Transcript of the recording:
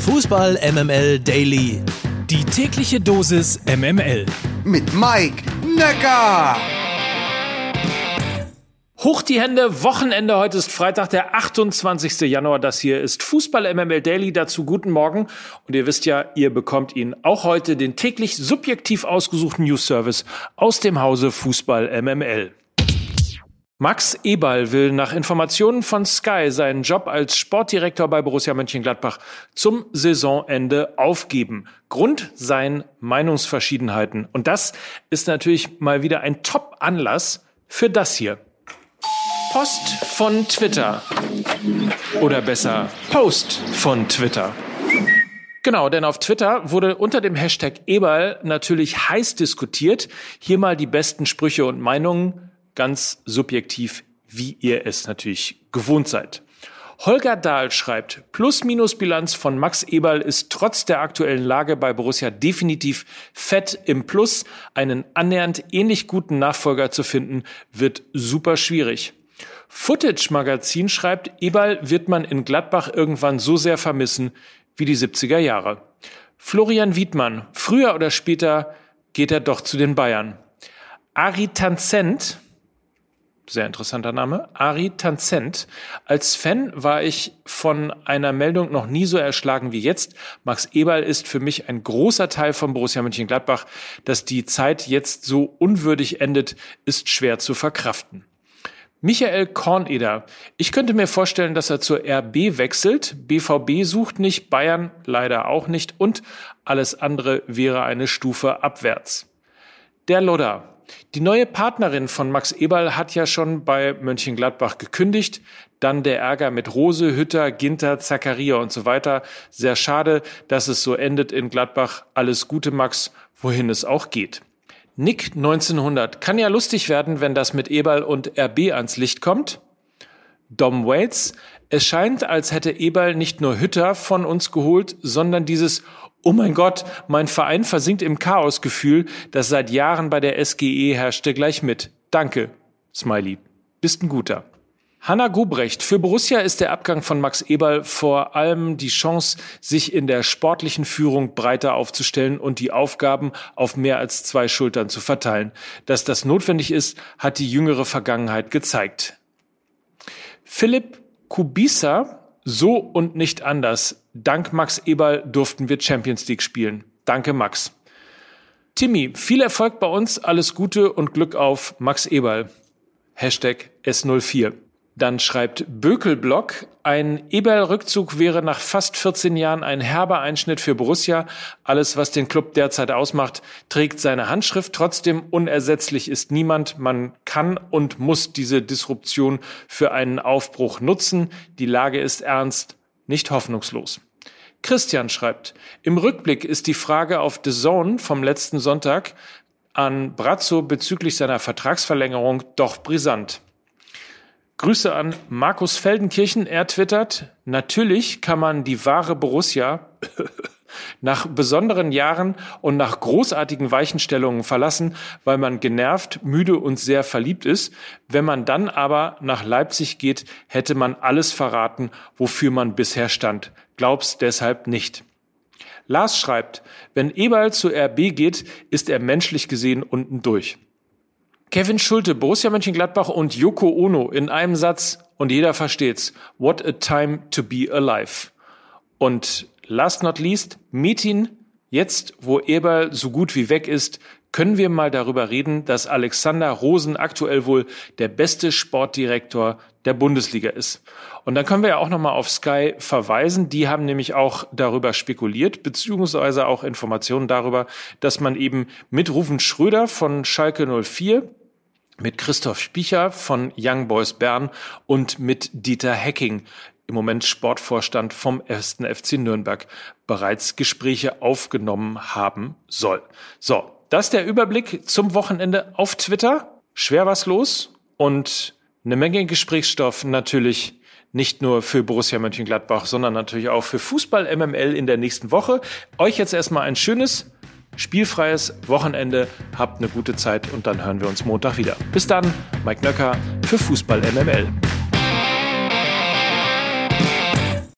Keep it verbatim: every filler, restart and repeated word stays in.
Fußball M M L Daily. Die tägliche Dosis M M L. Mit Mike Nöcker. Hoch die Hände, Wochenende, heute ist Freitag, der achtundzwanzigster Januar. Das hier ist Fußball M M L Daily, dazu guten Morgen. Und ihr wisst ja, ihr bekommt ihn auch heute, den täglich subjektiv ausgesuchten News-Service aus dem Hause Fußball M M L. Max Eberl will nach Informationen von Sky seinen Job als Sportdirektor bei Borussia Mönchengladbach zum Saisonende aufgeben. Grund seien Meinungsverschiedenheiten. Und das ist natürlich mal wieder ein Top-Anlass für das hier. Post von Twitter. Oder besser, Post von Twitter. Genau, denn auf Twitter wurde unter dem Hashtag Eberl natürlich heiß diskutiert. Hier mal die besten Sprüche und Meinungen, ganz subjektiv, wie ihr es natürlich gewohnt seid. Holger Dahl schreibt, Plus-Minus-Bilanz von Max Eberl ist trotz der aktuellen Lage bei Borussia definitiv fett im Plus. Einen annähernd ähnlich guten Nachfolger zu finden, wird super schwierig. Footage-Magazin schreibt, Eberl wird man in Gladbach irgendwann so sehr vermissen wie die siebziger Jahre. Florian Wiedmann, früher oder später geht er doch zu den Bayern. Ari Tanzent, sehr interessanter Name, Ari Tanzent. Als Fan war ich von einer Meldung noch nie so erschlagen wie jetzt. Max Eberl ist für mich ein großer Teil von Borussia Mönchengladbach. Dass die Zeit jetzt so unwürdig endet, ist schwer zu verkraften. Michael Korneder. Ich könnte mir vorstellen, dass er zur R B wechselt. B V B sucht nicht, Bayern leider auch nicht und alles andere wäre eine Stufe abwärts. Der Lodder. Die neue Partnerin von Max Eberl hat ja schon bei Mönchengladbach gekündigt. Dann der Ärger mit Rose, Hütter, Ginter, Zakaria und so weiter. Sehr schade, dass es so endet in Gladbach. Alles Gute, Max, wohin es auch geht. Nick neunzehnhundert. Kann ja lustig werden, wenn das mit Eberl und R B ans Licht kommt. Dom Waits. Es scheint, als hätte Eberl nicht nur Hütter von uns geholt, sondern dieses Oh mein Gott, mein Verein versinkt im Chaos-Gefühl, das seit Jahren bei der S G E herrschte, gleich mit. Danke, Smiley. Bist ein guter. Hanna Gubrecht. Für Borussia ist der Abgang von Max Eberl vor allem die Chance, sich in der sportlichen Führung breiter aufzustellen und die Aufgaben auf mehr als zwei Schultern zu verteilen. Dass das notwendig ist, hat die jüngere Vergangenheit gezeigt. Philipp Kubica. So und nicht anders. Dank Max Eberl durften wir Champions League spielen. Danke, Max. Timmy, viel Erfolg bei uns, alles Gute und Glück auf Max Eberl. Hashtag S null vier. Dann schreibt Bökelblock, ein Eberl-Rückzug wäre nach fast vierzehn Jahren ein herber Einschnitt für Borussia. Alles, was den Club derzeit ausmacht, trägt seine Handschrift. Trotzdem unersetzlich ist niemand. Man kann und muss diese Disruption für einen Aufbruch nutzen. Die Lage ist ernst, nicht hoffnungslos. Christian schreibt, im Rückblick ist die Frage auf The Zone vom letzten Sonntag an Brazzo bezüglich seiner Vertragsverlängerung doch brisant. Grüße an Markus Feldenkirchen, er twittert, natürlich kann man die wahre Borussia nach besonderen Jahren und nach großartigen Weichenstellungen verlassen, weil man genervt, müde und sehr verliebt ist. Wenn man dann aber nach Leipzig geht, hätte man alles verraten, wofür man bisher stand. Glaub's deshalb nicht. Lars schreibt, wenn Eberl zu R B geht, ist er menschlich gesehen unten durch. Kevin Schulte, Borussia Mönchengladbach und Yoko Ono in einem Satz und jeder versteht's. What a time to be alive. Und last not least, Metin, jetzt wo Eberl so gut wie weg ist, können wir mal darüber reden, dass Alexander Rosen aktuell wohl der beste Sportdirektor der Bundesliga ist. Und dann können wir ja auch nochmal auf Sky verweisen. Die haben nämlich auch darüber spekuliert, beziehungsweise auch Informationen darüber, dass man eben mit Ruven Schröder von Schalke null vier, mit Christoph Spiecher von Young Boys Bern und mit Dieter Hecking, im Moment Sportvorstand vom ersten F C Nürnberg, bereits Gespräche aufgenommen haben soll. So, das ist der Überblick zum Wochenende auf Twitter. Schwer was los und eine Menge Gesprächsstoff natürlich nicht nur für Borussia Mönchengladbach, sondern natürlich auch für Fußball M M L in der nächsten Woche. Euch jetzt erstmal ein schönes spielfreies Wochenende, habt eine gute Zeit und dann hören wir uns Montag wieder. Bis dann, Mike Nöcker für Fußball M M L.